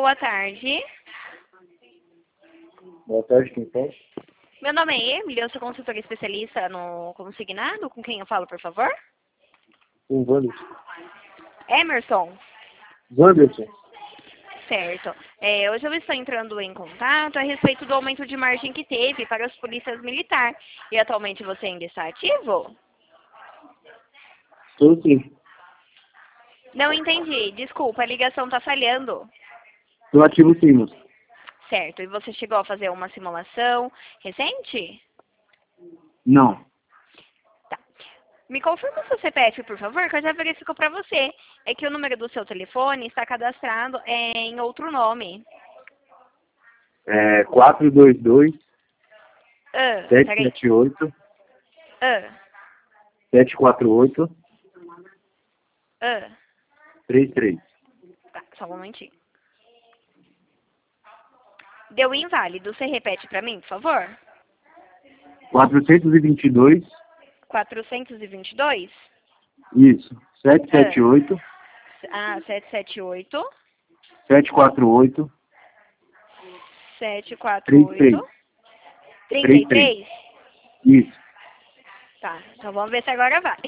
boa tarde. Boa tarde, quem fala? Meu nome é Emily, eu sou consultora especialista no consignado. Com quem eu falo, por favor? O Wanderson. Emerson. Wanderson. Certo. Hoje eu estou entrando em contato a respeito do aumento de margem que teve para as polícias militares. E atualmente você ainda está ativo? Estou sim. Não entendi. Desculpa, a ligação está falhando. Estou ativo sim, moço. Certo. E você chegou a fazer uma simulação recente? Não. Tá. Me confirma o seu CPF, por favor, que eu já verifico para você. É que o número do seu telefone está cadastrado em outro nome. 422 Peraí. 778 Ah, 748 ah. 33. Tá, só um momentinho. Deu inválido. Você repete para mim, por favor? 422. 422? Isso. 778 778 748 748 33? Isso. Tá, então vamos ver se agora vai.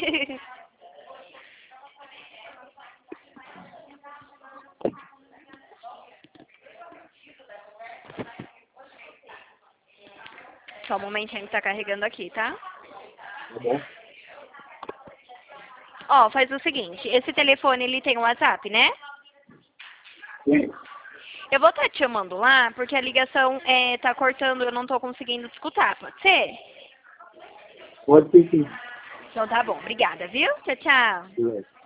Só um momentinho que tá carregando aqui, tá? Tá bom. Ó, faz o seguinte, esse telefone ele tem um WhatsApp, né? Sim. Eu vou estar te chamando lá porque a ligação tá cortando, eu não tô conseguindo te escutar, pode ser? Pode ser sim. Então tá bom, obrigada, viu? Tchau, tchau. Beleza.